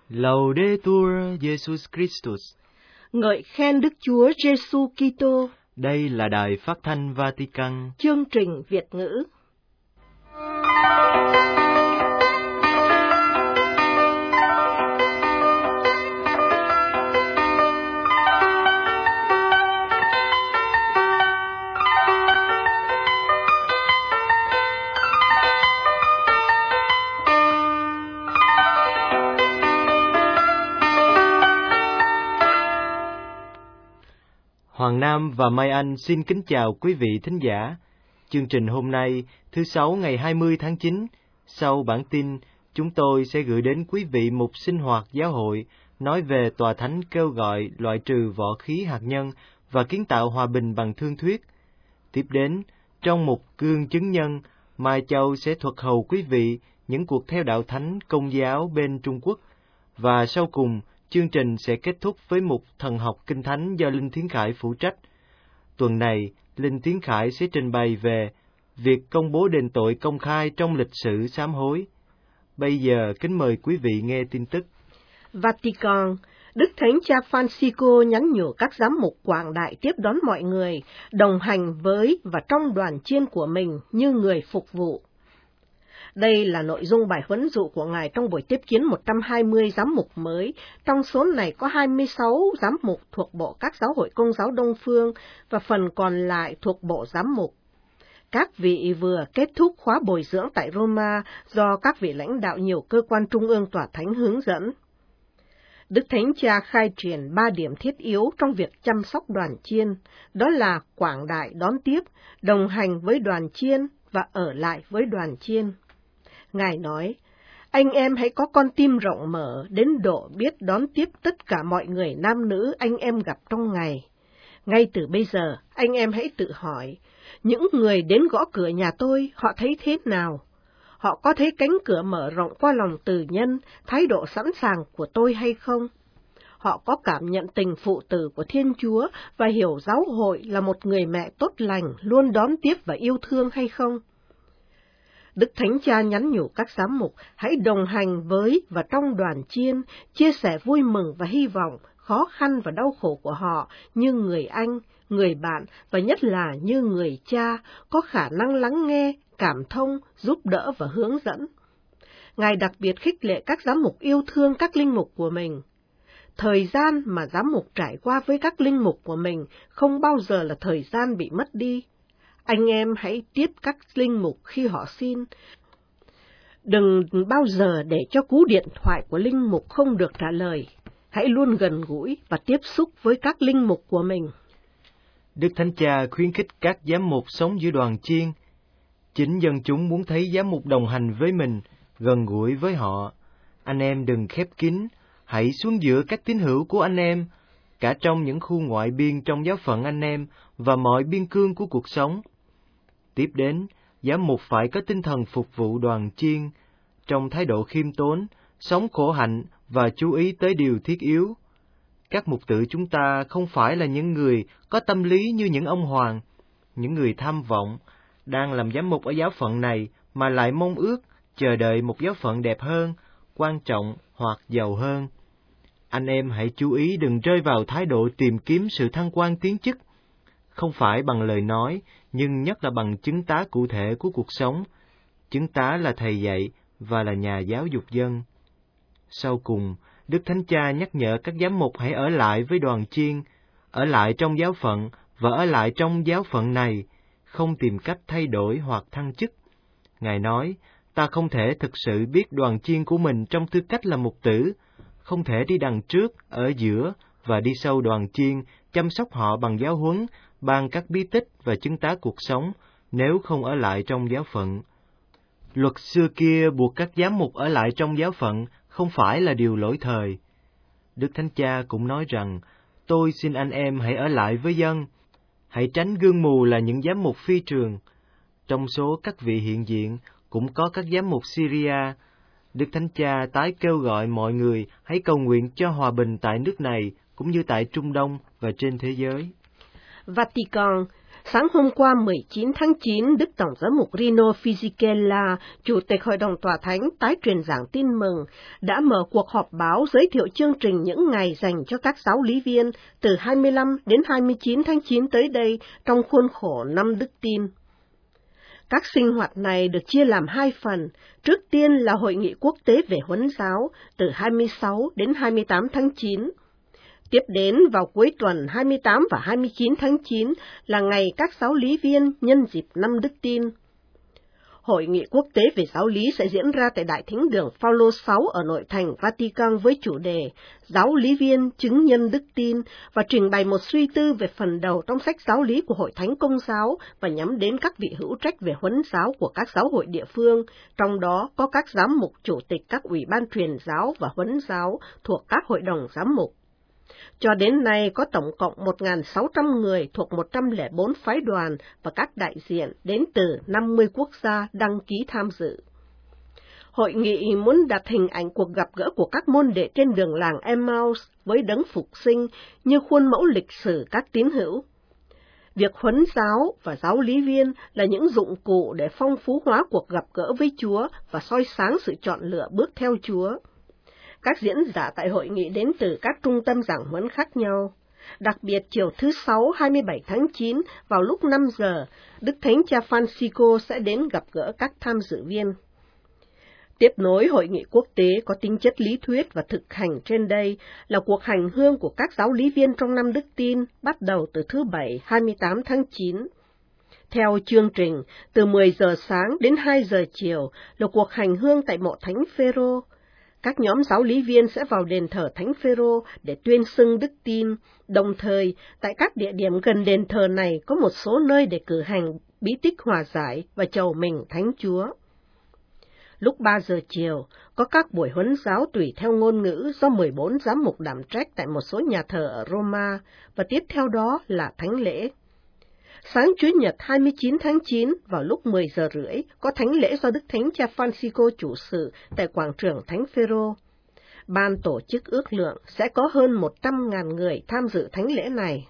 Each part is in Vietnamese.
Laudetur Jesus Christus. Ngợi khen Đức Chúa Giêsu Kitô. Đây là Đài Phát thanh Vatican. Chương trình Việt ngữ. Hoàng Nam và Mai Anh xin kính chào quý vị thính giả. Chương trình hôm nay, thứ Sáu ngày 20 tháng 9, sau bản tin, chúng tôi sẽ gửi đến quý vị một sinh hoạt giáo hội nói về Tòa Thánh kêu gọi loại trừ võ khí hạt nhân và kiến tạo hòa bình bằng thương thuyết. Tiếp đến, trong một gương chứng nhân, Mai Châu sẽ thuật hầu quý vị những cuộc theo đạo thánh Công giáo bên Trung Quốc. Và sau cùng, chương trình sẽ kết thúc với một thần học kinh thánh do Linh Tiến Khải phụ trách. Tuần này, Linh Tiến Khải sẽ trình bày về việc công bố đền tội công khai trong lịch sử sám hối. Bây giờ, kính mời quý vị nghe tin tức. Vatican, Đức Thánh Cha Francisco nhắn nhủ các giám mục quảng đại tiếp đón mọi người, đồng hành với và trong đoàn chiên của mình như người phục vụ. Đây là nội dung bài huấn dụ của Ngài trong buổi tiếp kiến 120 giám mục mới, trong số này có 26 giám mục thuộc bộ các giáo hội Công giáo Đông Phương và phần còn lại thuộc bộ giám mục. Các vị vừa kết thúc khóa bồi dưỡng tại Roma do các vị lãnh đạo nhiều cơ quan trung ương tòa thánh hướng dẫn. Đức Thánh Cha khai triển 3 điểm thiết yếu trong việc chăm sóc đoàn chiên, đó là quảng đại đón tiếp, đồng hành với đoàn chiên và ở lại với đoàn chiên. Ngài nói, anh em hãy có con tim rộng mở đến độ biết đón tiếp tất cả mọi người nam nữ anh em gặp trong ngày. Ngay từ bây giờ, anh em hãy tự hỏi, những người đến gõ cửa nhà tôi, họ thấy thế nào? Họ có thấy cánh cửa mở rộng qua lòng từ nhân, thái độ sẵn sàng của tôi hay không? Họ có cảm nhận tình phụ tử của Thiên Chúa và hiểu giáo hội là một người mẹ tốt lành, luôn đón tiếp và yêu thương hay không? Đức Thánh Cha nhắn nhủ các giám mục hãy đồng hành với và trong đoàn chiên, chia sẻ vui mừng và hy vọng, khó khăn và đau khổ của họ như người anh, người bạn và nhất là như người cha, có khả năng lắng nghe, cảm thông, giúp đỡ và hướng dẫn. Ngài đặc biệt khích lệ các giám mục yêu thương các linh mục của mình. Thời gian mà giám mục trải qua với các linh mục của mình không bao giờ là thời gian bị mất đi. Anh em hãy tiếp các linh mục khi họ xin. Đừng bao giờ để cho cú điện thoại của linh mục không được trả lời. Hãy luôn gần gũi và tiếp xúc với các linh mục của mình. Đức Thánh Cha khuyến khích các giám mục sống giữa đoàn chiên. Chính dân chúng muốn thấy giám mục đồng hành với mình, gần gũi với họ. Anh em đừng khép kín, hãy xuống giữa các tín hữu của anh em, cả trong những khu ngoại biên trong giáo phận anh em và mọi biên cương của cuộc sống. Tiếp đến, giám mục phải có tinh thần phục vụ đoàn chiên, trong thái độ khiêm tốn, sống khổ hạnh và chú ý tới điều thiết yếu. Các mục tử chúng ta không phải là những người có tâm lý như những ông hoàng, những người tham vọng, đang làm giám mục ở giáo phận này mà lại mong ước, chờ đợi một giáo phận đẹp hơn, quan trọng hoặc giàu hơn. Anh em hãy chú ý đừng rơi vào thái độ tìm kiếm sự thăng quan tiến chức, không phải bằng lời nói, nhưng nhất là bằng chứng tá cụ thể của cuộc sống. Chứng tá là thầy dạy và là nhà giáo dục dân. Sau cùng, Đức Thánh Cha nhắc nhở các giám mục hãy ở lại với đoàn chiên, ở lại trong giáo phận và ở lại trong giáo phận này, không tìm cách thay đổi hoặc thăng chức. Ngài nói, ta không thể thực sự biết đoàn chiên của mình trong tư cách là mục tử, không thể đi đằng trước, ở giữa và đi sau đoàn chiên, chăm sóc họ bằng giáo huấn, ban các bí tích và chứng tá cuộc sống, nếu không ở lại trong giáo phận. Luật xưa kia buộc các giám mục ở lại trong giáo phận không phải là điều lỗi thời. Đức Thánh Cha cũng nói rằng, tôi xin anh em hãy ở lại với dân, hãy tránh gương mù là những giám mục phi trường. Trong số các vị hiện diện cũng có các giám mục Syria. Đức Thánh Cha tái kêu gọi mọi người hãy cầu nguyện cho hòa bình tại nước này cũng như tại Trung Đông và trên thế giới. Vatican, Sáng hôm qua 19 tháng 9, Đức Tổng giám mục Rino Fisichella, Chủ tịch Hội đồng Tòa Thánh tái truyền giảng tin mừng, đã mở cuộc họp báo giới thiệu chương trình những ngày dành cho các giáo lý viên từ 25 đến 29 tháng 9 tới đây trong khuôn khổ năm Đức Tin. Các sinh hoạt này được chia làm hai phần. Trước tiên là Hội nghị quốc tế về Huấn giáo từ 26 đến 28 tháng 9. Tiếp đến vào cuối tuần 28 và 29 tháng 9 là ngày các giáo lý viên nhân dịp năm Đức Tin. Hội nghị quốc tế về giáo lý sẽ diễn ra tại Đại Thính đường Phaolô 6 ở nội thành Vatican với chủ đề Giáo lý viên chứng nhân Đức Tin và trình bày một suy tư về phần đầu trong sách giáo lý của Hội Thánh Công giáo và nhắm đến các vị hữu trách về huấn giáo của các giáo hội địa phương, trong đó có các giám mục chủ tịch các ủy ban truyền giáo và huấn giáo thuộc các hội đồng giám mục. Cho đến nay có tổng cộng 1.600 người thuộc 104 phái đoàn và các đại diện đến từ 50 quốc gia đăng ký tham dự. Hội nghị muốn đặt hình ảnh cuộc gặp gỡ của các môn đệ trên đường làng Emmaus với đấng phục sinh như khuôn mẫu lịch sử các tín hữu. Việc huấn giáo và giáo lý viên là những dụng cụ để phong phú hóa cuộc gặp gỡ với Chúa và soi sáng sự chọn lựa bước theo Chúa. Các diễn giả tại hội nghị đến từ các trung tâm giảng huấn khác nhau. Đặc biệt chiều thứ Sáu 27 tháng 9 vào lúc 5 giờ, Đức Thánh Cha Francisco sẽ đến gặp gỡ các tham dự viên. Tiếp nối hội nghị quốc tế có tính chất lý thuyết và thực hành trên đây là cuộc hành hương của các giáo lý viên trong năm Đức Tin bắt đầu từ thứ Bảy 28 tháng 9. Theo chương trình, từ 10 giờ sáng đến 2 giờ chiều là cuộc hành hương tại mộ Thánh Phêrô. Các nhóm giáo lý viên sẽ vào đền thờ Thánh Phêrô để tuyên xưng đức tin, đồng thời tại các địa điểm gần đền thờ này có một số nơi để cử hành bí tích hòa giải và chầu mình Thánh Chúa. Lúc 3 giờ chiều, có các buổi huấn giáo tùy theo ngôn ngữ do 14 giám mục đảm trách tại một số nhà thờ ở Roma, và tiếp theo đó là thánh lễ. Sáng Chủ nhật 29 tháng 9 vào lúc 10 giờ rưỡi có thánh lễ do Đức Thánh Cha Francisco chủ sự tại quảng trường Thánh Phêrô. Ban tổ chức ước lượng sẽ có hơn 100.000 người tham dự thánh lễ này.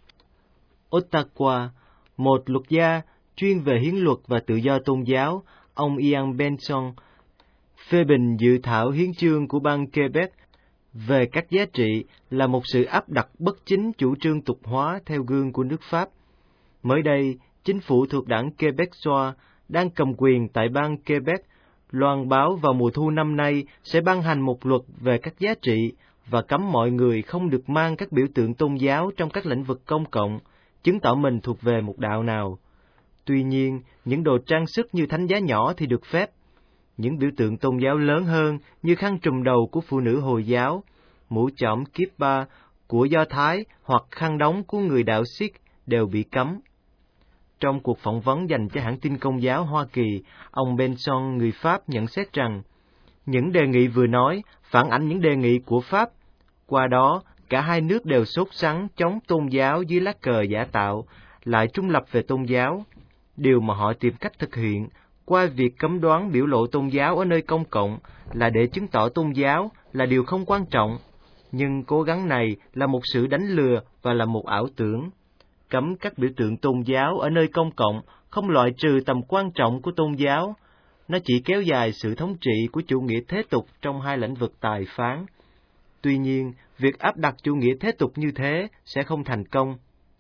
Ottawa, một luật gia chuyên về hiến luật và tự do tôn giáo, ông Ian Benson, phê bình dự thảo hiến chương của bang Quebec về các giá trị là một sự áp đặt bất chính chủ trương tục hóa theo gương của nước Pháp. Mới đây, chính phủ thuộc đảng Québécois đang cầm quyền tại bang Quebec loan báo vào mùa thu năm nay sẽ ban hành một luật về các giá trị và cấm mọi người không được mang các biểu tượng tôn giáo trong các lĩnh vực công cộng, chứng tỏ mình thuộc về một đạo nào. Tuy nhiên, những đồ trang sức như thánh giá nhỏ thì được phép. Những biểu tượng tôn giáo lớn hơn như khăn trùm đầu của phụ nữ Hồi giáo, mũ chõm kippa của Do Thái hoặc khăn đóng của người đạo Sikh đều bị cấm. Trong cuộc phỏng vấn dành cho hãng tin Công giáo Hoa Kỳ, ông Benson, người Pháp, nhận xét rằng những đề nghị vừa nói phản ánh những đề nghị của Pháp. Qua đó, cả hai nước đều sốt sắng chống tôn giáo dưới lá cờ giả tạo, lại trung lập về tôn giáo. Điều mà họ tìm cách thực hiện qua việc cấm đoán biểu lộ tôn giáo ở nơi công cộng là để chứng tỏ tôn giáo là điều không quan trọng. Nhưng cố gắng này là một sự đánh lừa và là một ảo tưởng. Cấm các biểu tượng tôn giáo ở nơi công cộng không loại trừ tầm quan trọng của tôn giáo. Nó chỉ kéo dài sự thống trị của chủ nghĩa thế tục trong hai lĩnh vực tài phán. Tuy nhiên, việc áp đặt chủ nghĩa thế tục như thế sẽ không thành công.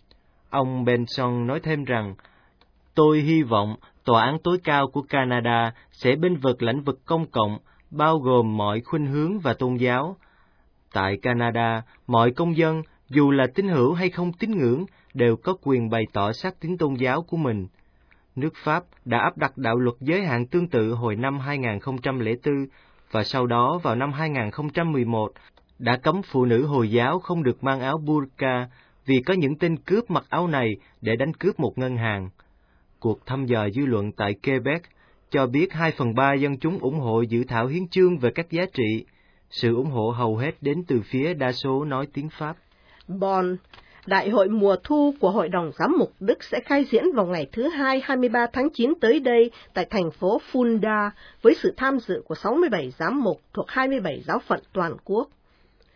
Ông Benson nói thêm rằng, tôi hy vọng Tòa án tối cao của Canada sẽ bênh vực lĩnh vực công cộng, bao gồm mọi khuynh hướng và tôn giáo. Tại Canada, mọi công dân, dù là tín hữu hay không tín ngưỡng, đều có quyền bày tỏ xác tín tôn giáo của mình. Nước Pháp đã áp đặt đạo luật giới hạn tương tự hồi năm 2004, và sau đó vào năm 2011 đã cấm phụ nữ Hồi giáo không được mang áo burqa vì có những tên cướp mặc áo này để đánh cướp một ngân hàng. Cuộc thăm dò dư luận tại Quebec cho biết 2/3 dân chúng ủng hộ dự thảo hiến chương về các giá trị. Sự ủng hộ hầu hết đến từ phía đa số nói tiếng Pháp. Bonn, Đại hội mùa thu của Hội đồng Giám mục Đức sẽ khai diễn vào ngày thứ Hai 23 tháng 9 tới đây tại thành phố Fulda với sự tham dự của 67 giám mục thuộc 27 giáo phận toàn quốc.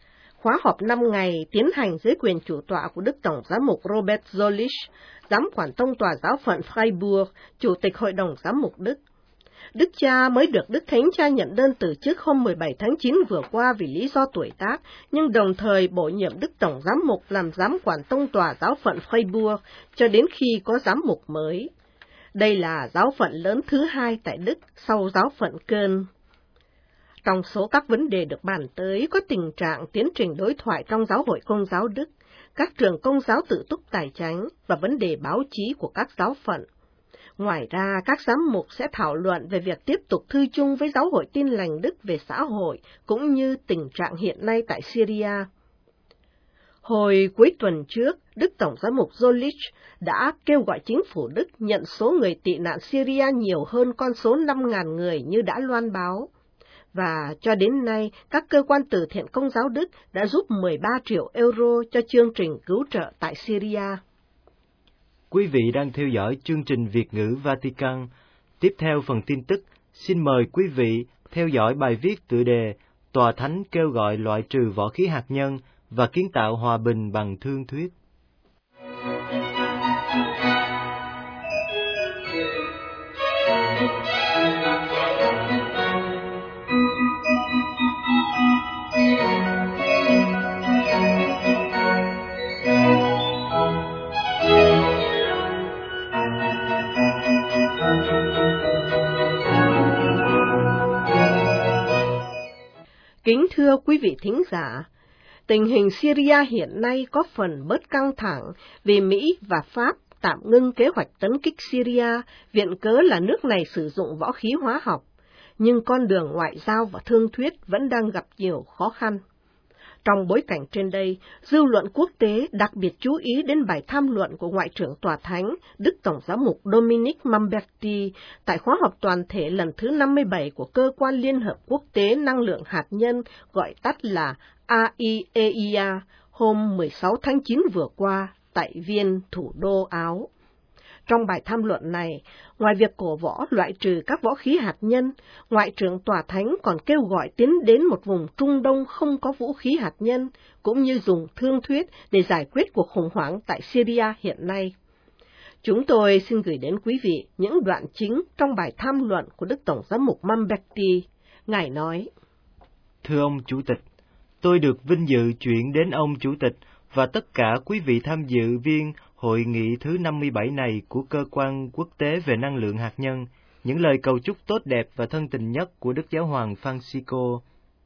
khóa họp 5 ngày tiến hành dưới quyền chủ tọa của Đức Tổng giám mục Robert Zolich, giám quản tông tòa giáo phận Freiburg, chủ tịch Hội đồng giám mục Đức. Đức cha mới được Đức Thánh Cha nhận đơn từ chức hôm 17 tháng 9 vừa qua vì lý do tuổi tác, nhưng đồng thời bổ nhiệm Đức Tổng giám mục làm giám quản tông tòa giáo phận Freiburg cho đến khi có giám mục mới. Đây là giáo phận lớn thứ hai tại Đức sau giáo phận Köln. Trong số các vấn đề được bàn tới có tình trạng tiến trình đối thoại trong giáo hội Công giáo Đức, các trường Công giáo tự túc tài chánh và vấn đề báo chí của các giáo phận. Ngoài ra, các giám mục sẽ thảo luận về việc tiếp tục thư chung với giáo hội Tin lành Đức về xã hội cũng như tình trạng hiện nay tại Syria. Hồi cuối tuần trước, Đức Tổng giám mục Zolich đã kêu gọi chính phủ Đức nhận số người tị nạn Syria nhiều hơn con số 5.000 người như đã loan báo. Và cho đến nay, các cơ quan từ thiện Công giáo Đức đã giúp 13 triệu euro cho chương trình cứu trợ tại Syria. Quý vị đang theo dõi chương trình Việt ngữ Vatican. Tiếp theo phần tin tức, xin mời quý vị theo dõi bài viết tựa đề Tòa Thánh kêu gọi loại trừ võ khí hạt nhân và kiến tạo hòa bình bằng thương thuyết. Kính thưa quý vị thính giả, tình hình Syria hiện nay có phần bớt căng thẳng vì Mỹ và Pháp tạm ngưng kế hoạch tấn kích Syria, viện cớ là nước này sử dụng võ khí hóa học, nhưng con đường ngoại giao và thương thuyết vẫn đang gặp nhiều khó khăn. Trong bối cảnh trên đây, dư luận quốc tế đặc biệt chú ý đến bài tham luận của Ngoại trưởng Tòa Thánh, Đức Tổng giám mục Dominic Mamberti tại khóa họp toàn thể lần thứ 57 của Cơ quan Liên hợp Quốc tế Năng lượng Hạt nhân, gọi tắt là AIEIA, hôm 16 tháng 9 vừa qua tại Viên, thủ đô Áo. Trong bài tham luận này, ngoài việc cổ võ loại trừ các võ khí hạt nhân, Ngoại trưởng Tòa Thánh còn kêu gọi tiến đến một vùng Trung Đông không có vũ khí hạt nhân, cũng như dùng thương thuyết để giải quyết cuộc khủng hoảng tại Syria hiện nay. Chúng tôi xin gửi đến quý vị những đoạn chính trong bài tham luận của Đức Tổng giám mục Mamberti. Ngài nói: Thưa ông Chủ tịch, tôi được vinh dự chuyển đến ông Chủ tịch và tất cả quý vị tham dự viên hội nghị thứ 57 này của Cơ quan Quốc tế về Năng lượng Hạt nhân, những lời cầu chúc tốt đẹp và thân tình nhất của Đức Giáo hoàng Francisco.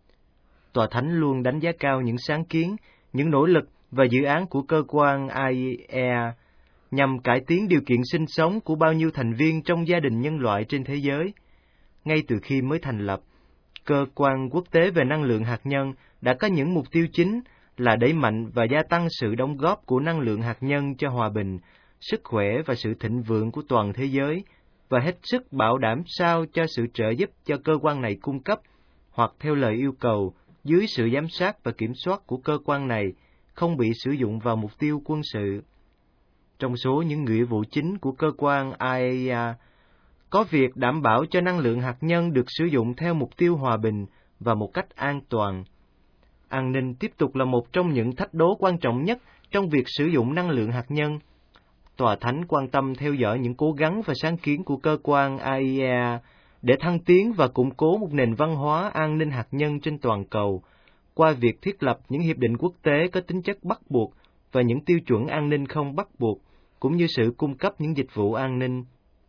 Tòa Thánh luôn đánh giá cao những sáng kiến, những nỗ lực và dự án của cơ quan AIEA nhằm cải tiến điều kiện sinh sống của bao nhiêu thành viên trong gia đình nhân loại trên thế giới. Ngay từ khi mới thành lập, Cơ quan Quốc tế về Năng lượng Hạt nhân đã có những mục tiêu chính là đẩy mạnh và gia tăng sự đóng góp của năng lượng hạt nhân cho hòa bình, sức khỏe và sự thịnh vượng của toàn thế giới, và hết sức bảo đảm sao cho sự trợ giúp cho cơ quan này cung cấp, hoặc theo lời yêu cầu, dưới sự giám sát và kiểm soát của cơ quan này, không bị sử dụng vào mục tiêu quân sự. Trong số những nghĩa vụ chính của cơ quan AIEA, có việc đảm bảo cho năng lượng hạt nhân được sử dụng theo mục tiêu hòa bình và một cách an toàn. An ninh tiếp tục là một trong những thách đố quan trọng nhất trong việc sử dụng năng lượng hạt nhân. Tòa Thánh quan tâm theo dõi những cố gắng và sáng kiến của cơ quan AIEA để thăng tiến và củng cố một nền văn hóa an ninh hạt nhân trên toàn cầu, qua việc thiết lập những hiệp định quốc tế có tính chất bắt buộc và những tiêu chuẩn an ninh không bắt buộc, cũng như sự cung cấp những dịch vụ an ninh.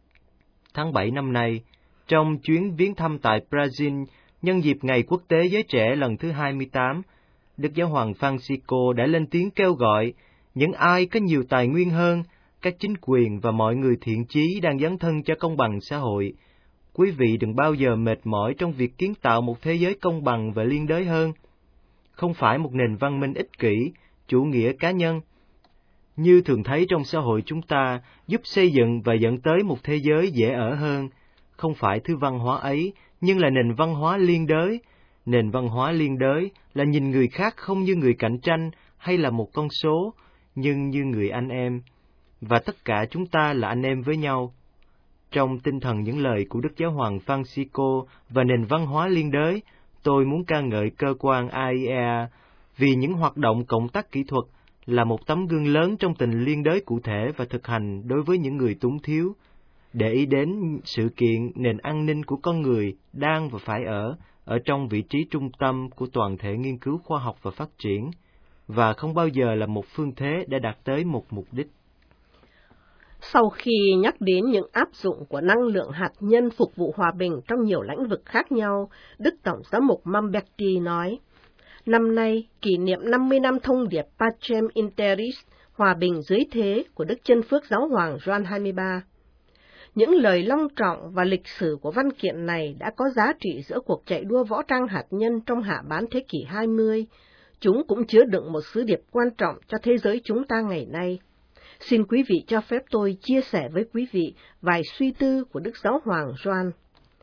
Tháng 7 năm nay, trong chuyến viếng thăm tại Brazil, nhân dịp Ngày Quốc tế Giới Trẻ lần thứ 28, Đức Giáo hoàng Francisco đã lên tiếng kêu gọi những ai có nhiều tài nguyên hơn, các chính quyền và mọi người thiện chí đang dấn thân cho công bằng xã hội. Quý vị đừng bao giờ mệt mỏi trong việc kiến tạo một thế giới công bằng và liên đới hơn. Không phải một nền văn minh ích kỷ, chủ nghĩa cá nhân, như thường thấy trong xã hội chúng ta, giúp xây dựng và dẫn tới một thế giới dễ ở hơn. Không phải thứ văn hóa ấy, nhưng là nền văn hóa liên đới. Nền văn hóa liên đới là nhìn người khác không như người cạnh tranh hay là một con số, nhưng như người anh em. Và tất cả chúng ta là anh em với nhau. Trong tinh thần những lời của Đức Giáo hoàng Francisco và nền văn hóa liên đới, tôi muốn ca ngợi cơ quan AIEA vì những hoạt động cộng tác kỹ thuật là một tấm gương lớn trong tình liên đới cụ thể và thực hành đối với những người túng thiếu, để ý đến sự kiện nền an ninh của con người đang và phải ở trong vị trí trung tâm của toàn thể nghiên cứu khoa học và phát triển, và không bao giờ là một phương thế để đạt tới một mục đích. Sau khi nhắc đến những áp dụng của năng lượng hạt nhân phục vụ hòa bình trong nhiều lĩnh vực khác nhau, Đức Tổng giám mục Mamberti nói, năm nay kỷ niệm 50 năm thông điệp Pacem in Terris, hòa bình dưới thế của Đức Chân Phước Giáo hoàng Gioan 23. Những lời long trọng và lịch sử của văn kiện này đã có giá trị giữa cuộc chạy đua võ trang hạt nhân trong hạ bán thế kỷ 20. Chúng cũng chứa đựng một sứ điệp quan trọng cho thế giới chúng ta ngày nay. Xin quý vị cho phép tôi chia sẻ với quý vị vài suy tư của Đức Giáo hoàng Gioan.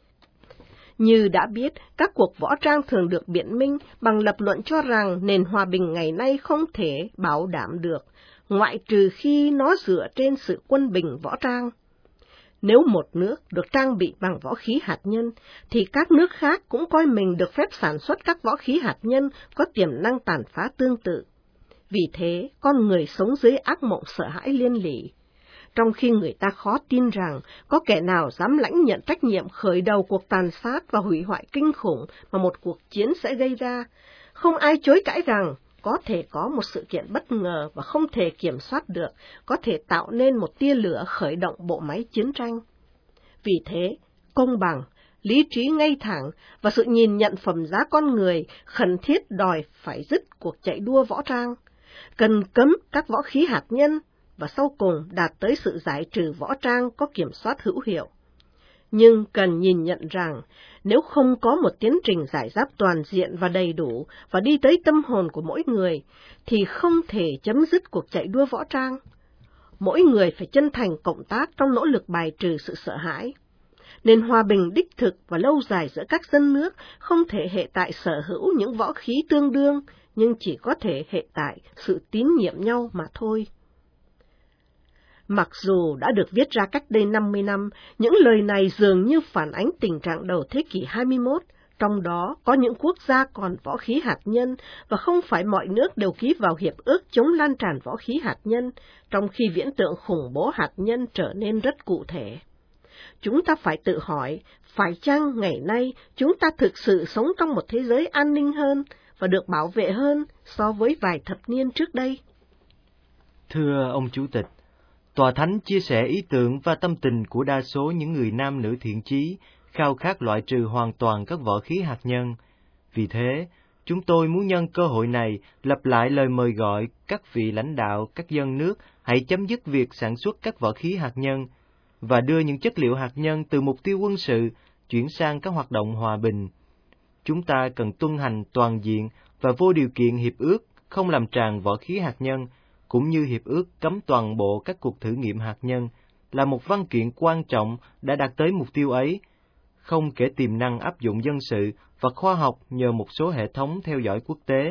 Như đã biết, các cuộc võ trang thường được biện minh bằng lập luận cho rằng nền hòa bình ngày nay không thể bảo đảm được, ngoại trừ khi nó dựa trên sự quân bình võ trang. Nếu một nước được trang bị bằng võ khí hạt nhân, thì các nước khác cũng coi mình được phép sản xuất các võ khí hạt nhân có tiềm năng tàn phá tương tự. Vì thế, con người sống dưới ác mộng sợ hãi liên lỉ. Trong khi người ta khó tin rằng có kẻ nào dám lãnh nhận trách nhiệm khởi đầu cuộc tàn sát và hủy hoại kinh khủng mà một cuộc chiến sẽ gây ra, không ai chối cãi rằng có thể có một sự kiện bất ngờ và không thể kiểm soát được, có thể tạo nên một tia lửa khởi động bộ máy chiến tranh. Vì thế, công bằng, lý trí ngay thẳng và sự nhìn nhận phẩm giá con người khẩn thiết đòi phải dứt cuộc chạy đua võ trang, cần cấm các võ khí hạt nhân và sau cùng đạt tới sự giải trừ võ trang có kiểm soát hữu hiệu. Nhưng cần nhìn nhận rằng, nếu không có một tiến trình giải giáp toàn diện và đầy đủ và đi tới tâm hồn của mỗi người, thì không thể chấm dứt cuộc chạy đua võ trang. Mỗi người phải chân thành cộng tác trong nỗ lực bài trừ sự sợ hãi. Nền hòa bình đích thực và lâu dài giữa các dân nước không thể hệ tại sở hữu những võ khí tương đương, nhưng chỉ có thể hệ tại sự tín nhiệm nhau mà thôi. Mặc dù đã được viết ra cách đây 50 năm, những lời này dường như phản ánh tình trạng đầu thế kỷ 21, trong đó có những quốc gia còn võ khí hạt nhân và không phải mọi nước đều ký vào hiệp ước chống lan tràn võ khí hạt nhân, trong khi viễn tượng khủng bố hạt nhân trở nên rất cụ thể. Chúng ta phải tự hỏi, phải chăng ngày nay chúng ta thực sự sống trong một thế giới an ninh hơn và được bảo vệ hơn so với vài thập niên trước đây? Thưa ông Chủ tịch, Tòa Thánh chia sẻ ý tưởng và tâm tình của đa số những người nam nữ thiện chí, khao khát loại trừ hoàn toàn các võ khí hạt nhân. Vì thế, chúng tôi muốn nhân cơ hội này lặp lại lời mời gọi các vị lãnh đạo các dân nước hãy chấm dứt việc sản xuất các võ khí hạt nhân và đưa những chất liệu hạt nhân từ mục tiêu quân sự chuyển sang các hoạt động hòa bình. Chúng ta cần tuân hành toàn diện và vô điều kiện hiệp ước không làm tràn võ khí hạt nhân, cũng như hiệp ước cấm toàn bộ các cuộc thử nghiệm hạt nhân, là một văn kiện quan trọng đã đạt tới mục tiêu ấy, không kể tiềm năng áp dụng dân sự và khoa học nhờ một số hệ thống theo dõi quốc tế.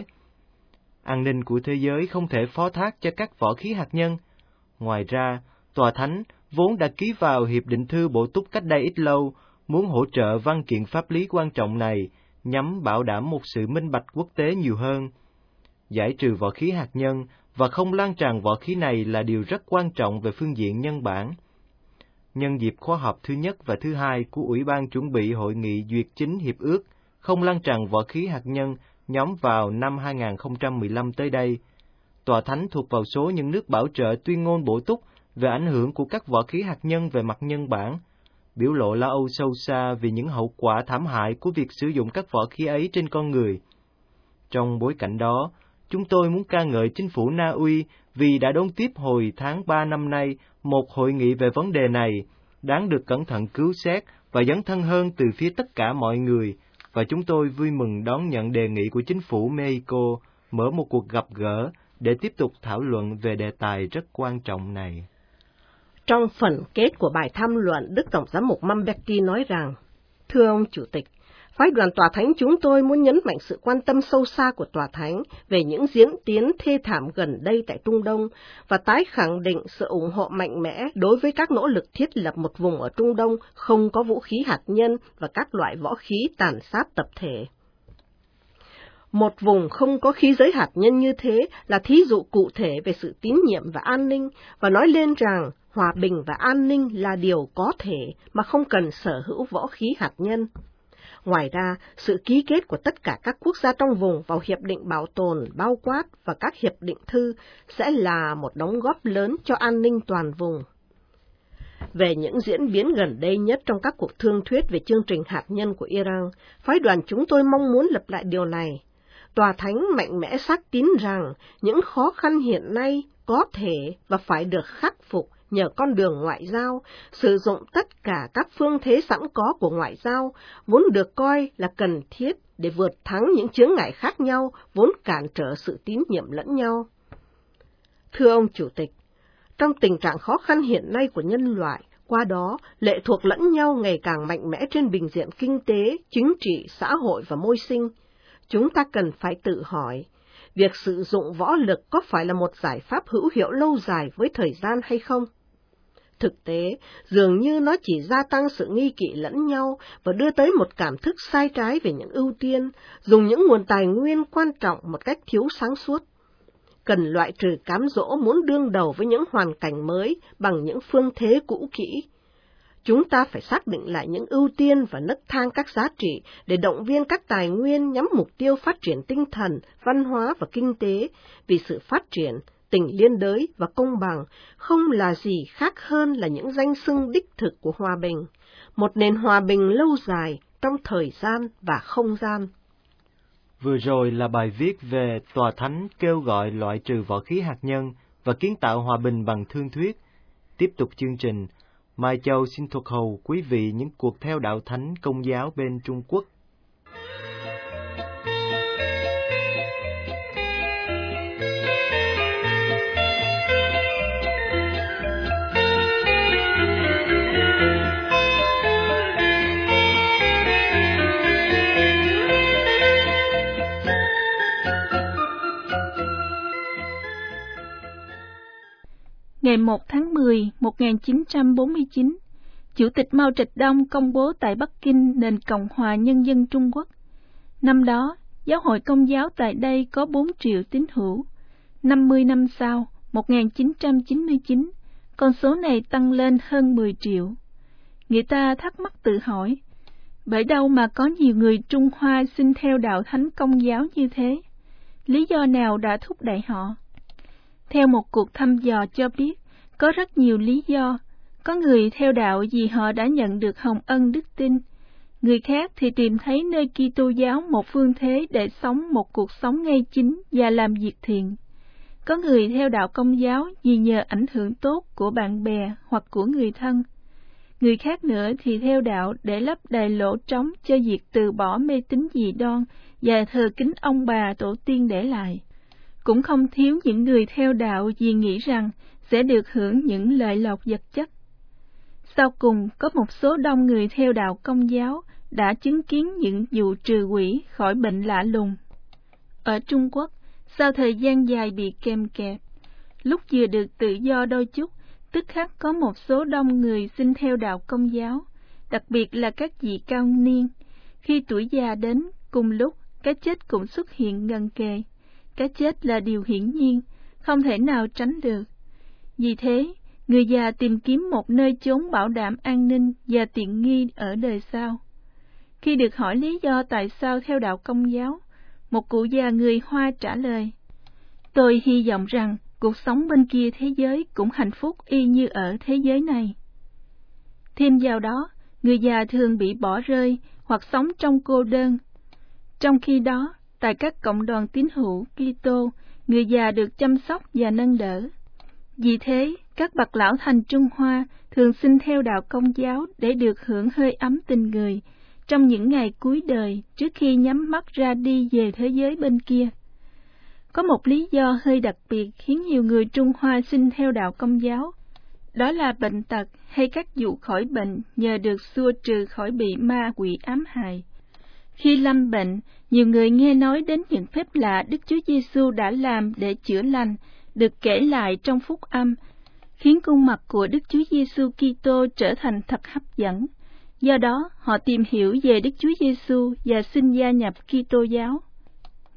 An ninh của thế giới không thể phó thác cho các võ khí hạt nhân. Ngoài ra, Tòa Thánh vốn đã ký vào Hiệp định thư bổ túc cách đây ít lâu, muốn hỗ trợ văn kiện pháp lý quan trọng này nhằm bảo đảm một sự minh bạch quốc tế nhiều hơn. Giải trừ võ khí hạt nhân và không lan tràn võ khí này là điều rất quan trọng về phương diện nhân bản. Nhân dịp khóa họp thứ nhất và thứ hai của Ủy ban chuẩn bị hội nghị duyệt chính hiệp ước không lan tràn võ khí hạt nhân nhóm vào năm 2015 tới đây, Tòa Thánh thuộc vào số những nước bảo trợ tuyên ngôn bổ túc về ảnh hưởng của các võ khí hạt nhân về mặt nhân bản, biểu lộ lo âu sâu xa vì những hậu quả thảm hại của việc sử dụng các võ khí ấy trên con người. Trong bối cảnh đó, chúng tôi muốn ca ngợi chính phủ Na Uy vì đã đón tiếp hồi tháng 3 năm nay một hội nghị về vấn đề này, đáng được cẩn thận cứu xét và dấn thân hơn từ phía tất cả mọi người, và chúng tôi vui mừng đón nhận đề nghị của chính phủ Mexico mở một cuộc gặp gỡ để tiếp tục thảo luận về đề tài rất quan trọng này. Trong phần kết của bài tham luận, Đức Tổng giám mục Mamberti nói rằng, thưa ông Chủ tịch, phái đoàn Tòa Thánh chúng tôi muốn nhấn mạnh sự quan tâm sâu xa của Tòa Thánh về những diễn tiến thê thảm gần đây tại Trung Đông và tái khẳng định sự ủng hộ mạnh mẽ đối với các nỗ lực thiết lập một vùng ở Trung Đông không có vũ khí hạt nhân và các loại võ khí tàn sát tập thể. Một vùng không có khí giới hạt nhân như thế là thí dụ cụ thể về sự tín nhiệm và an ninh, và nói lên rằng hòa bình và an ninh là điều có thể mà không cần sở hữu võ khí hạt nhân. Ngoài ra, sự ký kết của tất cả các quốc gia trong vùng vào Hiệp định Bảo tồn, bao quát và các hiệp định thư sẽ là một đóng góp lớn cho an ninh toàn vùng. Về những diễn biến gần đây nhất trong các cuộc thương thuyết về chương trình hạt nhân của Iran, phái đoàn chúng tôi mong muốn lập lại điều này. Tòa Thánh mạnh mẽ xác tín rằng những khó khăn hiện nay có thể và phải được khắc phục nhờ con đường ngoại giao, sử dụng tất cả các phương thế sẵn có của ngoại giao, vốn được coi là cần thiết để vượt thắng những chướng ngại khác nhau, vốn cản trở sự tín nhiệm lẫn nhau. Thưa ông Chủ tịch, trong tình trạng khó khăn hiện nay của nhân loại, qua đó lệ thuộc lẫn nhau ngày càng mạnh mẽ trên bình diện kinh tế, chính trị, xã hội và môi sinh, chúng ta cần phải tự hỏi, việc sử dụng võ lực có phải là một giải pháp hữu hiệu lâu dài với thời gian hay không? Thực tế, dường như nó chỉ gia tăng sự nghi kỵ lẫn nhau và đưa tới một cảm thức sai trái về những ưu tiên, dùng những nguồn tài nguyên quan trọng một cách thiếu sáng suốt. Cần loại trừ cám dỗ muốn đương đầu với những hoàn cảnh mới bằng những phương thế cũ kỹ. Chúng ta phải xác định lại những ưu tiên và nấc thang các giá trị để động viên các tài nguyên nhắm mục tiêu phát triển tinh thần, văn hóa và kinh tế, vì sự phát triển, tình liên đới và công bằng không là gì khác hơn là những danh xưng đích thực của hòa bình, một nền hòa bình lâu dài trong thời gian và không gian. Vừa rồi là bài viết về Tòa Thánh kêu gọi loại trừ võ khí hạt nhân và kiến tạo hòa bình bằng thương thuyết. Tiếp tục chương trình, Mai Châu xin thuật hầu quý vị những cuộc theo đạo thánh Công giáo bên Trung Quốc. Ngày 1 tháng 10, 1949, Chủ tịch Mao Trạch Đông công bố tại Bắc Kinh nền Cộng hòa Nhân dân Trung Quốc. Năm đó, giáo hội Công giáo tại đây có 4 triệu tín hữu. 50 năm sau, 1999, con số này tăng lên hơn 10 triệu. Người ta thắc mắc tự hỏi, bởi đâu mà có nhiều người Trung Hoa xin theo đạo Thánh Công giáo như thế? Lý do nào đã thúc đẩy họ? Theo một cuộc thăm dò cho biết, có rất nhiều lý do. Có người theo đạo vì họ đã nhận được hồng ân đức tin. Người khác thì tìm thấy nơi Kitô giáo một phương thế để sống một cuộc sống ngay chính và làm việc thiện. Có người theo đạo Công giáo vì nhờ ảnh hưởng tốt của bạn bè hoặc của người thân. Người khác nữa thì theo đạo để lấp đầy lỗ trống cho việc từ bỏ mê tín dị đoan và thờ kính ông bà tổ tiên để lại. Cũng không thiếu những người theo đạo vì nghĩ rằng sẽ được hưởng những lợi lộc vật chất. Sau cùng, có một số đông người theo đạo Công giáo đã chứng kiến những vụ trừ quỷ khỏi bệnh lạ lùng. Ở Trung Quốc, sau thời gian dài bị kèm kẹp, lúc vừa được tự do đôi chút, tức khắc có một số đông người xin theo đạo Công giáo, đặc biệt là các vị cao niên. Khi tuổi già đến, cùng lúc, cái chết cũng xuất hiện gần kề. Cái chết là điều hiển nhiên, không thể nào tránh được. Vì thế, người già tìm kiếm một nơi chốn bảo đảm an ninh và tiện nghi ở đời sau. Khi được hỏi lý do tại sao theo đạo Công giáo, một cụ già người Hoa trả lời, tôi hy vọng rằng cuộc sống bên kia thế giới cũng hạnh phúc y như ở thế giới này. Thêm vào đó, người già thường bị bỏ rơi hoặc sống trong cô đơn. Trong khi đó, tại các cộng đoàn tín hữu Kitô, người già được chăm sóc và nâng đỡ. Vì thế, các bậc lão thành Trung Hoa thường xin theo đạo Công giáo để được hưởng hơi ấm tình người trong những ngày cuối đời trước khi nhắm mắt ra đi về thế giới bên kia. Có một lý do hơi đặc biệt khiến nhiều người Trung Hoa xin theo đạo Công giáo, đó là bệnh tật hay các vụ khỏi bệnh nhờ được xua trừ khỏi bị ma quỷ ám hại. Khi lâm bệnh, nhiều người nghe nói đến những phép lạ Đức Chúa Giêsu đã làm để chữa lành, được kể lại trong phúc âm, khiến khuôn mặt của Đức Chúa Giêsu Kitô trở thành thật hấp dẫn. Do đó, họ tìm hiểu về Đức Chúa Giêsu và xin gia nhập Kitô giáo.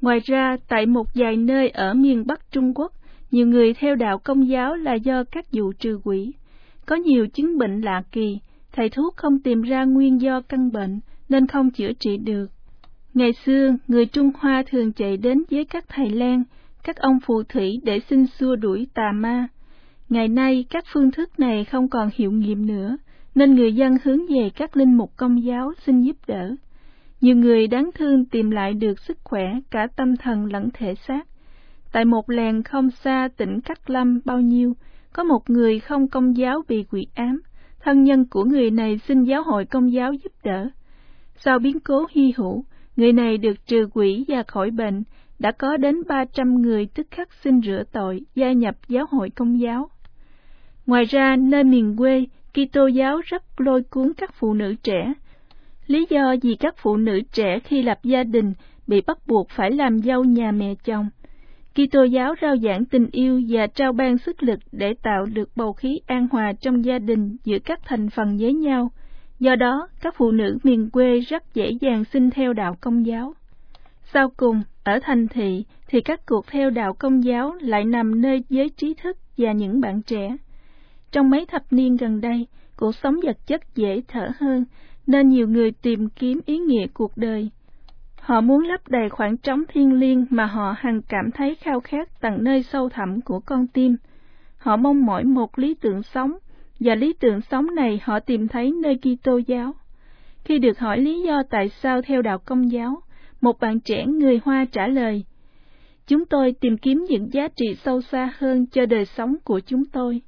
Ngoài ra, tại một vài nơi ở miền Bắc Trung Quốc, nhiều người theo đạo Công giáo là do các vụ trừ quỷ. Có nhiều chứng bệnh lạ kỳ, thầy thuốc không tìm ra nguyên do căn bệnh nên không chữa trị được. Ngày xưa, người Trung Hoa thường chạy đến với các thầy lang, các ông phù thủy để xin xua đuổi tà ma. Ngày nay, các phương thức này không còn hiệu nghiệm nữa, nên người dân hướng về các linh mục Công giáo xin giúp đỡ. Nhiều người đáng thương tìm lại được sức khỏe cả tâm thần lẫn thể xác. Tại một làng không xa tỉnh Cát Lâm bao nhiêu, có một người không Công giáo bị quỷ ám. Thân nhân của người này xin giáo hội Công giáo giúp đỡ. Sau biến cố hy hữu, người này được trừ quỷ và khỏi bệnh, đã có đến 300 người tức khắc xin rửa tội, gia nhập giáo hội Công giáo. Ngoài ra, nơi miền quê, Kitô giáo rất lôi cuốn các phụ nữ trẻ. Lý do vì các phụ nữ trẻ khi lập gia đình bị bắt buộc phải làm dâu nhà mẹ chồng. Kitô giáo rao giảng tình yêu và trao ban sức lực để tạo được bầu khí an hòa trong gia đình giữa các thành phần với nhau. Do đó, các phụ nữ miền quê rất dễ dàng xin theo đạo Công giáo. Sau cùng, ở thành thị thì các cuộc theo đạo Công giáo lại nằm nơi giới trí thức và những bạn trẻ. Trong mấy thập niên gần đây, cuộc sống vật chất dễ thở hơn, nên nhiều người tìm kiếm ý nghĩa cuộc đời. Họ muốn lấp đầy khoảng trống thiêng liêng mà họ hằng cảm thấy khao khát tận nơi sâu thẳm của con tim. Họ mong mỏi một lý tưởng sống, và lý tưởng sống này họ tìm thấy nơi Kitô giáo. Khi được hỏi lý do tại sao theo đạo Công giáo, một bạn trẻ người Hoa trả lời: "Chúng tôi tìm kiếm những giá trị sâu xa hơn cho đời sống của chúng tôi."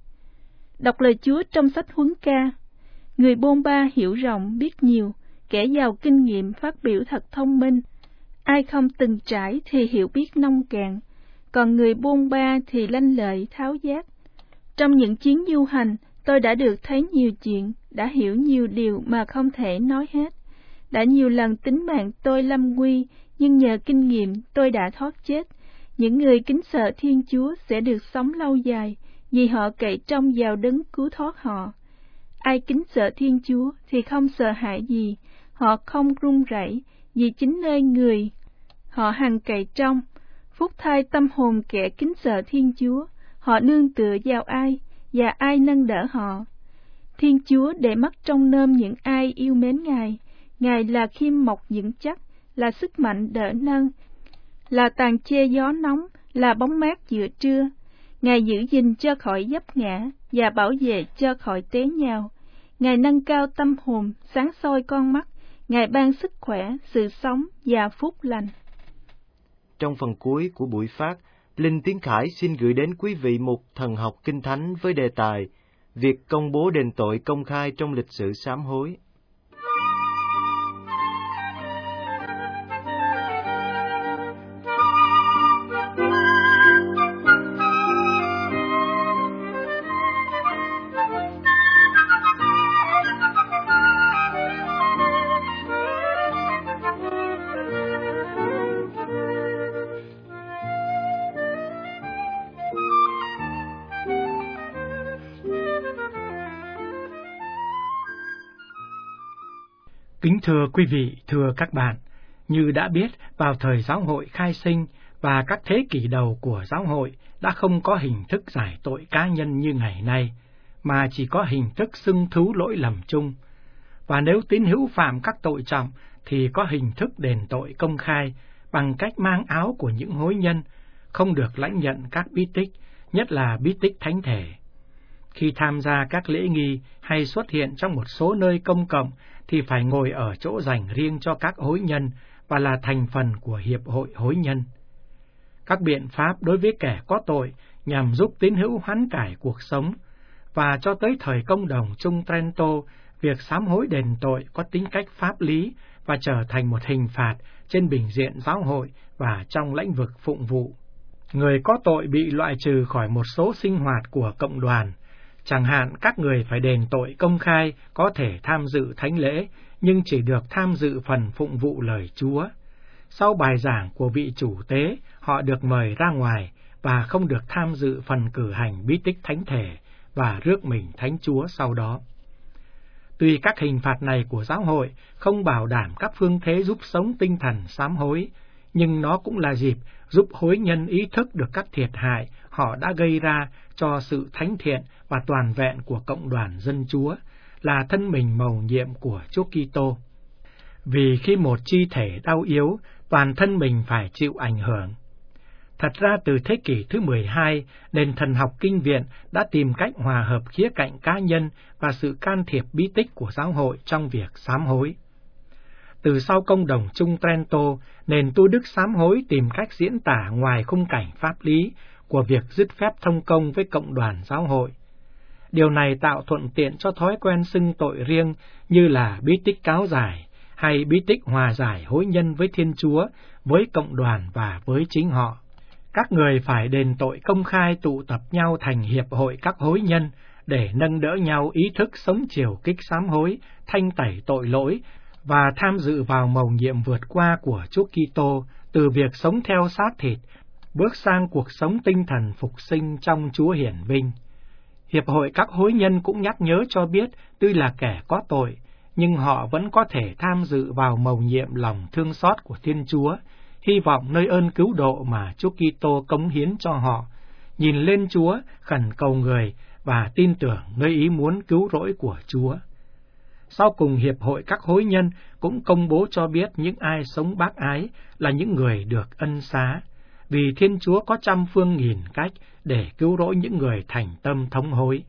Đọc lời Chúa trong sách Huấn Ca. Người bôn ba hiểu rộng biết nhiều, kẻ giàu kinh nghiệm phát biểu thật thông minh. Ai không từng trải thì hiểu biết nông cạn, còn người bôn ba thì lanh lợi tháo giác. Trong những chuyến du hành, tôi đã được thấy nhiều chuyện, đã hiểu nhiều điều mà không thể nói hết. Đã nhiều lần tính mạng tôi lâm nguy, nhưng nhờ kinh nghiệm tôi đã thoát chết. Những người kính sợ Thiên Chúa sẽ được sống lâu dài, vì họ cậy trông vào đấng cứu thoát họ. Ai kính sợ Thiên Chúa thì không sợ hãi gì, họ không run rẩy, vì chính nơi người họ hằng cậy trông. Phúc thay tâm hồn kẻ kính sợ Thiên Chúa, họ nương tựa vào ai, và ai nâng đỡ họ. Thiên Chúa để mắt trông nom những ai yêu mến Ngài. Ngài là khiêm mộc vững chắc, là sức mạnh đỡ nâng, là tàn che gió nóng, là bóng mát giữa trưa. Ngài giữ gìn cho khỏi vấp ngã, và bảo vệ cho khỏi té nhào. Ngài nâng cao tâm hồn, sáng soi con mắt. Ngài ban sức khỏe, sự sống và phúc lành. Trong phần cuối của buổi phát, Linh Tiến Khải xin gửi đến quý vị một thần học kinh thánh với đề tài Việc công bố đền tội công khai trong lịch sử sám hối. Kính thưa quý vị, thưa các bạn, như đã biết, vào thời giáo hội khai sinh và các thế kỷ đầu của giáo hội đã không có hình thức giải tội cá nhân như ngày nay, mà chỉ có hình thức xưng thú lỗi lầm chung. Và nếu tín hữu phạm các tội trọng thì có hình thức đền tội công khai bằng cách mang áo của những hối nhân, không được lãnh nhận các bí tích, nhất là bí tích thánh thể. Khi tham gia các lễ nghi hay xuất hiện trong một số nơi công cộng thì phải ngồi ở chỗ dành riêng cho các hối nhân và là thành phần của hiệp hội hối nhân. Các biện pháp đối với kẻ có tội nhằm giúp tín hữu hoán cải cuộc sống, và cho tới thời công đồng Trung Trento, việc sám hối đền tội có tính cách pháp lý và trở thành một hình phạt trên bình diện giáo hội và trong lĩnh vực phụng vụ. Người có tội bị loại trừ khỏi một số sinh hoạt của cộng đoàn. Chẳng hạn các người phải đền tội công khai có thể tham dự thánh lễ, nhưng chỉ được tham dự phần phụng vụ lời Chúa. Sau bài giảng của vị chủ tế, họ được mời ra ngoài và không được tham dự phần cử hành bí tích thánh thể và rước mình thánh Chúa sau đó. Tuy các hình phạt này của giáo hội không bảo đảm các phương thế giúp sống tinh thần sám hối, nhưng nó cũng là dịp giúp hối nhân ý thức được các thiệt hại họ đã gây ra cho sự thánh thiện và toàn vẹn của cộng đoàn dân Chúa, là thân mình mầu nhiệm của Chúa Kitô. Vì khi một chi thể đau yếu, toàn thân mình phải chịu ảnh hưởng. Thật ra từ thế kỷ thứ 12, nền thần học kinh viện đã tìm cách hòa hợp khía cạnh cá nhân và sự can thiệp bí tích của giáo hội trong việc sám hối. Từ sau công đồng chung Trento, nền tu đức sám hối tìm cách diễn tả ngoài khung cảnh pháp lý của việc dứt phép thông công với cộng đoàn giáo hội. Điều này tạo thuận tiện cho thói quen xưng tội riêng như là bí tích cáo giải hay bí tích hòa giải hối nhân với Thiên Chúa, với cộng đoàn và với chính họ. Các người phải đền tội công khai tụ tập nhau thành hiệp hội các hối nhân để nâng đỡ nhau ý thức sống chiều kích sám hối, thanh tẩy tội lỗi và tham dự vào mầu nhiệm vượt qua của Chúa Kitô, từ việc sống theo xác thịt bước sang cuộc sống tinh thần phục sinh trong Chúa hiển vinh. Hiệp hội các hối nhân cũng nhắc nhớ cho biết, tuy là kẻ có tội, nhưng họ vẫn có thể tham dự vào mầu nhiệm lòng thương xót của Thiên Chúa, hy vọng nơi ơn cứu độ mà Chúa Kitô cống hiến cho họ, nhìn lên Chúa, khẩn cầu người và tin tưởng nơi ý muốn cứu rỗi của Chúa. Sau cùng, Hiệp hội các hối nhân cũng công bố cho biết những ai sống bác ái là những người được ân xá, vì Thiên Chúa có trăm phương nghìn cách để cứu rỗi những người thành tâm thống hối.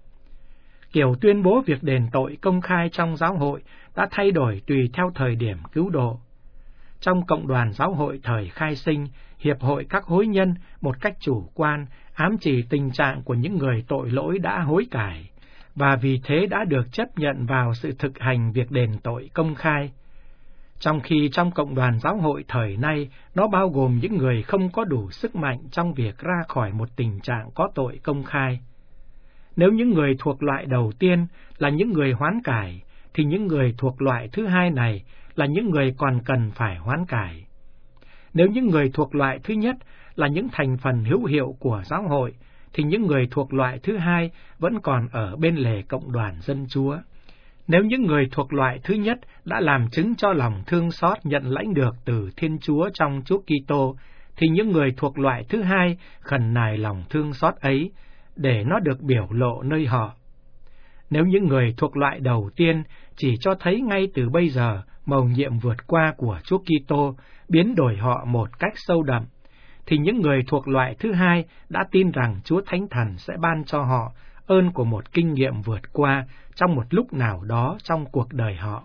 Kiểu tuyên bố việc đền tội công khai trong giáo hội đã thay đổi tùy theo thời điểm cứu độ. Trong cộng đoàn giáo hội thời khai sinh, Hiệp hội các hối nhân một cách chủ quan ám chỉ tình trạng của những người tội lỗi đã hối cải, và vì thế đã được chấp nhận vào sự thực hành việc đền tội công khai. Trong khi trong cộng đoàn giáo hội thời nay, nó bao gồm những người không có đủ sức mạnh trong việc ra khỏi một tình trạng có tội công khai. Nếu những người thuộc loại đầu tiên là những người hoán cải, thì những người thuộc loại thứ hai này là những người còn cần phải hoán cải. Nếu những người thuộc loại thứ nhất là những thành phần hữu hiệu của giáo hội, thì những người thuộc loại thứ hai vẫn còn ở bên lề cộng đoàn dân Chúa. Nếu những người thuộc loại thứ nhất đã làm chứng cho lòng thương xót nhận lãnh được từ Thiên Chúa trong Chúa Kitô, thì những người thuộc loại thứ hai khẩn nài lòng thương xót ấy để nó được biểu lộ nơi họ. Nếu những người thuộc loại đầu tiên chỉ cho thấy ngay từ bây giờ mầu nhiệm vượt qua của Chúa Kitô biến đổi họ một cách sâu đậm, thì những người thuộc loại thứ hai đã tin rằng Chúa Thánh Thần sẽ ban cho họ ơn của một kinh nghiệm vượt qua trong một lúc nào đó trong cuộc đời họ.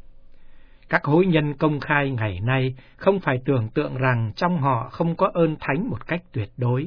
Các hối nhân công khai ngày nay không phải tưởng tượng rằng trong họ không có ơn thánh một cách tuyệt đối.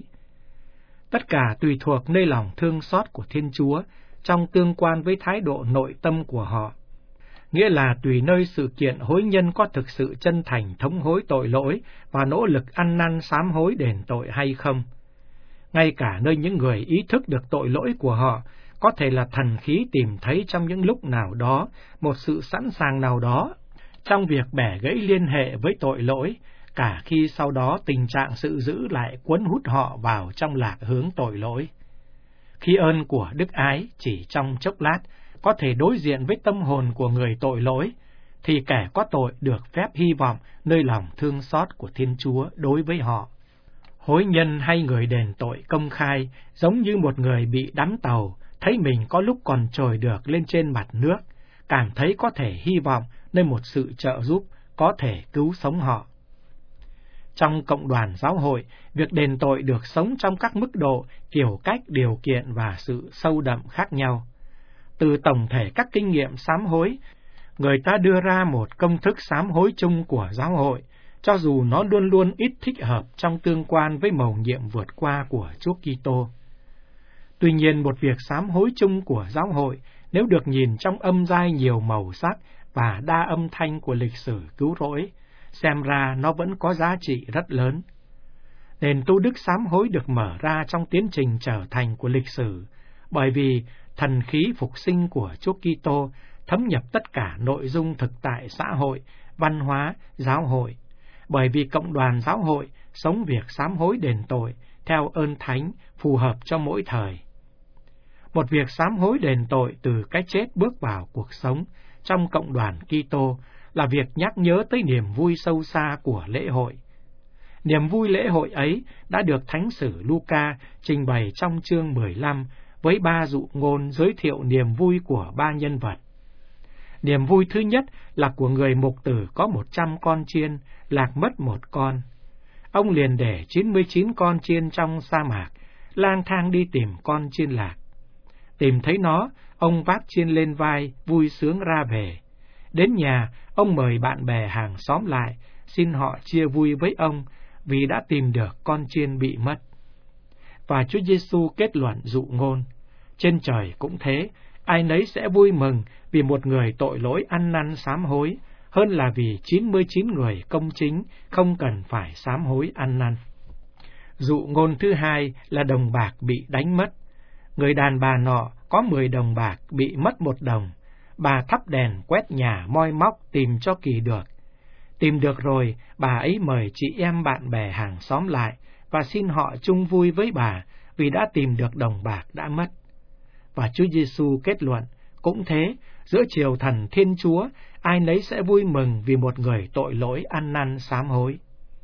Tất cả tùy thuộc nơi lòng thương xót của Thiên Chúa trong tương quan với thái độ nội tâm của họ, nghĩa là tùy nơi sự kiện hối nhân có thực sự chân thành thống hối tội lỗi và nỗ lực ăn năn sám hối đền tội hay không. Ngay cả nơi những người ý thức được tội lỗi của họ, có thể là thần khí tìm thấy trong những lúc nào đó một sự sẵn sàng nào đó trong việc bẻ gãy liên hệ với tội lỗi, cả khi sau đó tình trạng sự dữ lại cuốn hút họ vào trong lạc hướng tội lỗi. Khi ơn của Đức Ái chỉ trong chốc lát có thể đối diện với tâm hồn của người tội lỗi, thì kẻ có tội được phép hy vọng nơi lòng thương xót của Thiên Chúa đối với họ. Hối nhân hay người đền tội công khai giống như một người bị đắm tàu, thấy mình có lúc còn trồi được lên trên mặt nước, cảm thấy có thể hy vọng nơi một sự trợ giúp có thể cứu sống họ. Trong cộng đoàn giáo hội, việc đền tội được sống trong các mức độ, kiểu cách, điều kiện và sự sâu đậm khác nhau. Từ tổng thể các kinh nghiệm sám hối, người ta đưa ra một công thức sám hối chung của giáo hội, cho dù nó luôn luôn ít thích hợp trong tương quan với mầu nhiệm vượt qua của Chúa Kitô. Tuy nhiên, một việc sám hối chung của giáo hội, nếu được nhìn trong âm giai nhiều màu sắc và đa âm thanh của lịch sử cứu rỗi, xem ra nó vẫn có giá trị rất lớn. Nền tu đức sám hối được mở ra trong tiến trình trở thành của lịch sử, bởi vì thần khí phục sinh của Chúa Kitô thấm nhập tất cả nội dung thực tại xã hội, văn hóa, giáo hội, bởi vì cộng đoàn giáo hội sống việc sám hối đền tội theo ơn thánh phù hợp cho mỗi thời. Một việc sám hối đền tội từ cái chết bước vào cuộc sống trong cộng đoàn Kitô là việc nhắc nhớ tới niềm vui sâu xa của lễ hội, Niềm vui lễ hội ấy đã được Thánh sử Luca trình bày trong chương 15 với 3 dụ ngôn giới thiệu niềm vui của 3 nhân vật. Niềm vui thứ nhất là của người mục tử có 100 con chiên, lạc mất 1 con. Ông liền để 99 con chiên trong sa mạc, lang thang đi tìm con chiên lạc. Tìm thấy nó, ông vác chiên lên vai, vui sướng ra về. Đến nhà, ông mời bạn bè hàng xóm lại, xin họ chia vui với ông vì đã tìm được con chiên bị mất. Và Chúa Giêsu kết luận dụ ngôn: trên trời cũng thế, ai nấy sẽ vui mừng vì một người tội lỗi ăn năn sám hối, hơn là vì 99 người công chính không cần phải sám hối ăn năn. Dụ ngôn thứ hai là đồng bạc bị đánh mất. Người đàn bà nọ có 10 đồng bạc bị mất 1 đồng. Bà thắp đèn quét nhà moi móc tìm cho kỳ được. Tìm được rồi, bà ấy mời chị em bạn bè hàng xóm lại và xin họ chung vui với bà vì đã tìm được đồng bạc đã mất. Và Chúa Giêsu kết luận, cũng thế, giữa triều thần Thiên Chúa, ai nấy sẽ vui mừng vì một người tội lỗi ăn năn sám hối.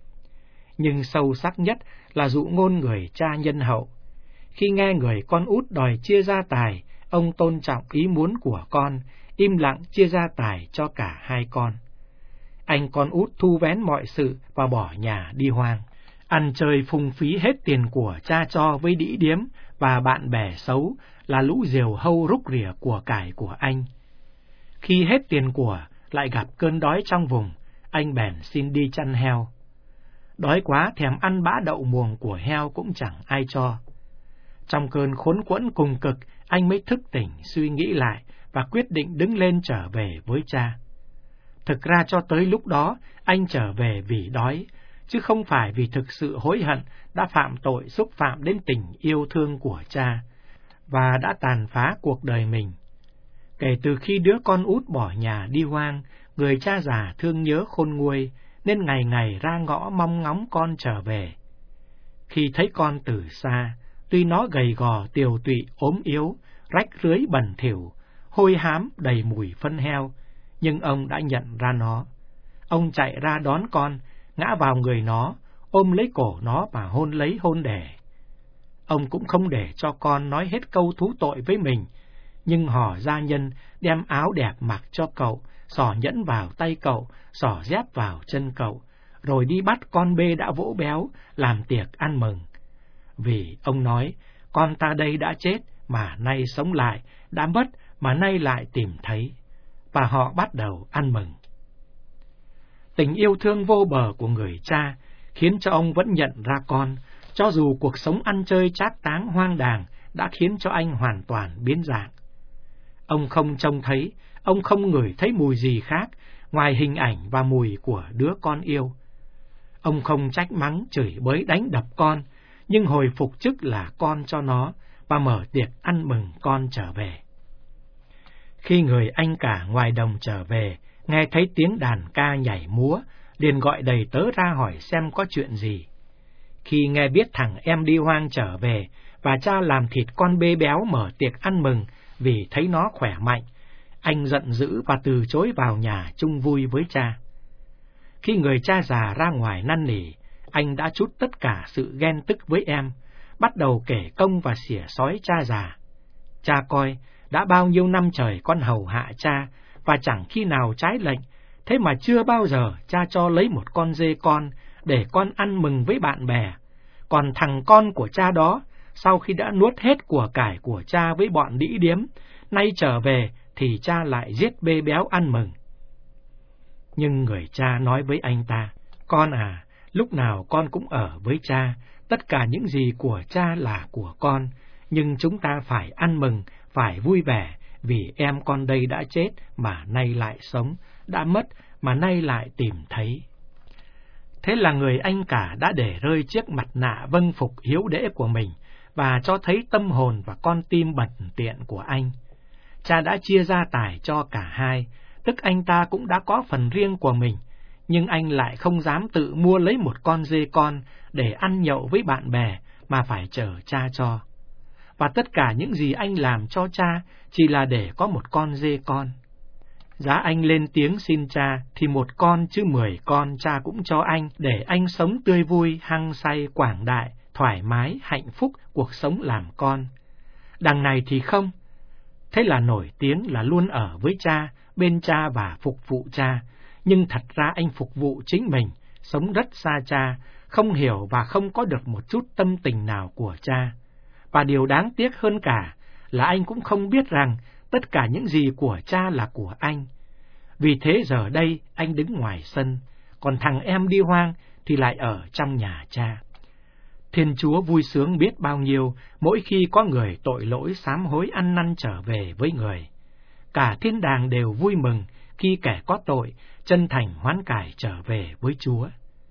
Nhưng sâu sắc nhất là dụ ngôn người cha nhân hậu. Khi nghe người con út đòi chia gia tài, ông tôn trọng ý muốn của con, im lặng chia gia tài cho cả 2 con. Anh con út thu vén mọi sự và bỏ nhà đi hoang, ăn chơi phung phí hết tiền của cha cho với đĩ điếm và bạn bè xấu là lũ diều hâu rúc rỉa của cải của anh. Khi hết tiền của, lại gặp cơn đói trong vùng, anh bèn xin đi chăn heo. Đói quá thèm ăn bã đậu muồng của heo cũng chẳng ai cho. Trong cơn khốn quẫn cùng cực, anh mới thức tỉnh suy nghĩ lại và quyết định đứng lên trở về với cha. Thực ra cho tới lúc đó, anh trở về vì đói, chứ không phải vì thực sự hối hận đã phạm tội xúc phạm đến tình yêu thương của cha, và đã tàn phá cuộc đời mình. Kể từ khi đứa con út bỏ nhà đi hoang, người cha già thương nhớ khôn nguôi, nên ngày ngày ra ngõ mong ngóng con trở về. Khi thấy con từ xa, tuy nó gầy gò tiều tụy ốm yếu, rách rưới bẩn thỉu, hôi hám đầy mùi phân heo, nhưng ông đã nhận ra nó. Ông chạy ra đón con, ngã vào người nó, ôm lấy cổ nó và hôn lấy hôn đẻ. Ông cũng không để cho con nói hết câu thú tội với mình, nhưng hò gia nhân đem áo đẹp mặc cho cậu, xỏ nhẫn vào tay cậu, xỏ dép vào chân cậu, rồi đi bắt con bê đã vỗ béo, làm tiệc ăn mừng. Vì ông nói, con ta đây đã chết mà nay sống lại, đã mất mà nay lại tìm thấy. Và họ bắt đầu ăn mừng. Tình yêu thương vô bờ của người cha khiến cho ông vẫn nhận ra con, cho dù cuộc sống ăn chơi trác táng hoang đàng đã khiến cho anh hoàn toàn biến dạng. Ông không trông thấy, ông không ngửi thấy mùi gì khác ngoài hình ảnh và mùi của đứa con yêu. Ông không trách mắng, chửi bới đánh đập con, nhưng hồi phục chức là con cho nó và mở tiệc ăn mừng con trở về. Khi người anh cả ngoài đồng trở về, nghe thấy tiếng đàn ca nhảy múa, liền gọi đầy tớ ra hỏi xem có chuyện gì. Khi nghe biết thằng em đi hoang trở về và cha làm thịt con bê béo mở tiệc ăn mừng vì thấy nó khỏe mạnh, anh giận dữ và từ chối vào nhà chung vui với cha. Khi người cha già ra ngoài năn nỉ, anh đã trút tất cả sự ghen tức với em, bắt đầu kể công và xỉa xói cha già. Cha coi, đã bao nhiêu năm trời con hầu hạ cha, và chẳng khi nào trái lệnh, thế mà chưa bao giờ cha cho lấy một con dê con để con ăn mừng với bạn bè. Còn thằng con của cha đó, sau khi đã nuốt hết của cải của cha với bọn đĩ điếm, nay trở về thì cha lại giết bê béo ăn mừng. Nhưng người cha nói với anh ta, con à, lúc nào con cũng ở với cha, tất cả những gì của cha là của con, nhưng chúng ta phải ăn mừng, phải vui vẻ, vì em con đây đã chết mà nay lại sống, đã mất mà nay lại tìm thấy. Thế là người anh cả đã để rơi chiếc mặt nạ vâng phục hiếu đễ của mình, và cho thấy tâm hồn và con tim bẩn tiện của anh. Cha đã chia gia tài cho cả hai, tức anh ta cũng đã có phần riêng của mình, nhưng anh lại không dám tự mua lấy một con dê con để ăn nhậu với bạn bè, mà phải chờ cha cho. Và tất cả những gì anh làm cho cha chỉ là để có một con dê con. Giá anh lên tiếng xin cha, thì 1 con chứ 10 con cha cũng cho anh, để anh sống tươi vui, hăng say, quảng đại, thoải mái, hạnh phúc cuộc sống làm con. Đằng này thì không. Thế là nổi tiếng là luôn ở với cha, bên cha và phục vụ cha, nhưng thật ra anh phục vụ chính mình, sống rất xa cha, không hiểu và không có được một chút tâm tình nào của cha. Và điều đáng tiếc hơn cả là anh cũng không biết rằng tất cả những gì của cha là của anh. Vì thế giờ đây anh đứng ngoài sân, còn thằng em đi hoang thì lại ở trong nhà cha. Thiên Chúa vui sướng biết bao nhiêu mỗi khi có người tội lỗi sám hối ăn năn trở về với người. Cả thiên đàng đều vui mừng khi kẻ có tội chân thành hoán cải trở về với Chúa.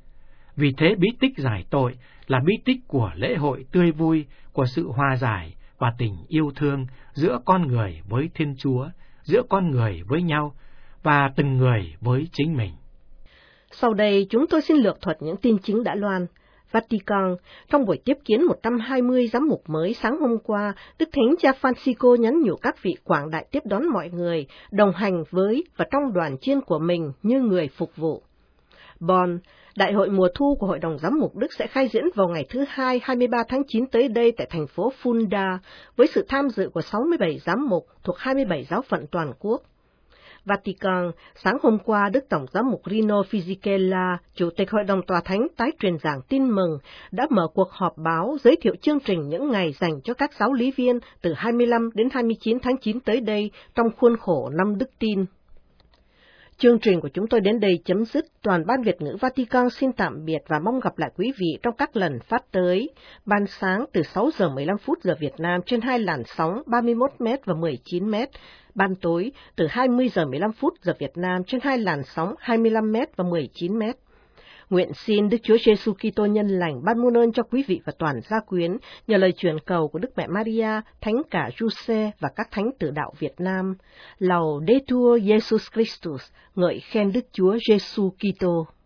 Vì thế bí tích giải tội là bí tích của lễ hội tươi vui, của sự hòa giải và tình yêu thương giữa con người với Thiên Chúa, giữa con người với nhau và từng người với chính mình. Sau đây chúng tôi xin lược thuật những tin chính đã loan. Vatican, trong buổi tiếp kiến 120 giám mục mới sáng hôm qua, Đức Thánh Cha Francisco nhắn nhủ các vị quảng đại tiếp đón mọi người, đồng hành với và trong đoàn chiên của mình như người phục vụ. Bonn, Đại hội mùa thu của Hội đồng Giám mục Đức sẽ khai diễn vào ngày thứ Hai 23 tháng 9 tới đây tại thành phố Fulda, với sự tham dự của 67 giám mục thuộc 27 giáo phận toàn quốc. Vatican, sáng hôm qua, Đức Tổng giám mục Rino Fisichella, Chủ tịch Hội đồng Tòa Thánh tái truyền giảng tin mừng, đã mở cuộc họp báo giới thiệu chương trình những ngày dành cho các giáo lý viên từ 25 đến 29 tháng 9 tới đây trong khuôn khổ năm Đức Tin. Chương trình của chúng tôi đến đây chấm dứt. Toàn ban Việt ngữ Vatican xin tạm biệt và mong gặp lại quý vị trong các lần phát tới. Ban sáng từ 6 giờ 15 phút giờ Việt Nam trên 2 làn sóng 31m và 19m. Ban tối từ 20 giờ 15 phút giờ Việt Nam trên 2 làn sóng 25m và 19m. Nguyện xin Đức Chúa Giêsu Kitô nhân lành ban muôn ơn cho quý vị và toàn gia quyến nhờ lời truyền cầu của Đức Mẹ Maria, Thánh cả Giuse và các thánh tử đạo Việt Nam. Laudetur Jesus Christus, ngợi khen Đức Chúa Giêsu Kitô.